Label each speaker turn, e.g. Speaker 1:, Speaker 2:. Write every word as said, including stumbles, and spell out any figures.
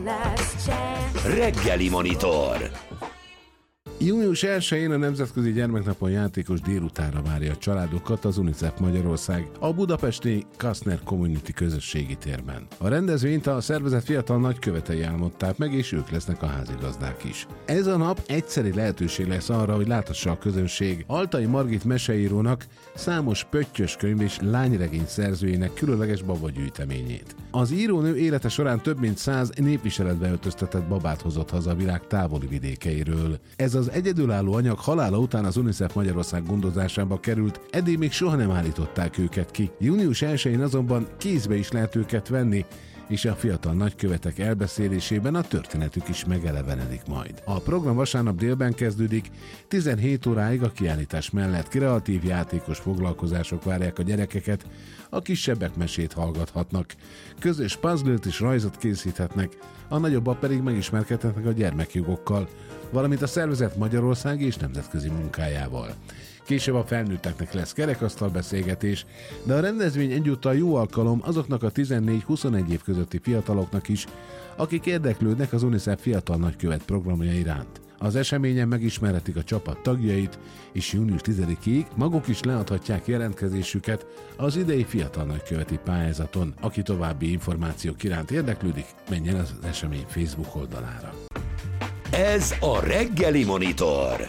Speaker 1: Reggeli Monitor.
Speaker 2: június elsején a Nemzetközi Gyermeknapon játékos délutánra várja a családokat az UNICEF Magyarország a budapesti Kastner Community közösségi térben. A rendezvényt a szervezet fiatal nagykövetei álmodták meg, és ők lesznek a házigazdák is. Ez a nap egyszeri lehetőség lesz arra, hogy láthassa a közönség Altai Margit meseírónak számos pöttyös könyv és lányregény szerzőjének különleges babagyűjteményét. Az írónő élete során több mint száz népviseletbe öltöztetett babát hozott haza a világ távoli vidékeiről. Ez az egyedülálló anyag halála után az UNICEF Magyarország gondozásába került, eddig még soha nem állították őket ki. június elsején azonban kézbe is lehet őket venni, és a fiatal nagykövetek elbeszélésében a történetük is megelevenedik majd. A program vasárnap délben kezdődik, tizenhét óráig a kiállítás mellett kreatív játékos foglalkozások várják a gyerekeket, a kisebbek mesét hallgathatnak, közös puzzle-t és rajzot készíthetnek, a nagyobbak pedig megismerkedhetnek a gyermekjogokkal, valamint a szervezet Magyarország és nemzetközi munkájával. Később a felnőtteknek lesz kerekasztal beszélgetés, de a rendezvény egyúttal jó alkalom azoknak a tizennégy-huszonegy év közötti fiataloknak is, akik érdeklődnek az UNICEF fiatal nagykövet programja iránt. Az eseményen megismerhetik a csapat tagjait, és június tizedikéig maguk is leadhatják jelentkezésüket az idei fiatal nagyköveti pályázaton. Aki további információk iránt érdeklődik, menjen az esemény Facebook oldalára.
Speaker 1: Ez a Reggeli Monitor.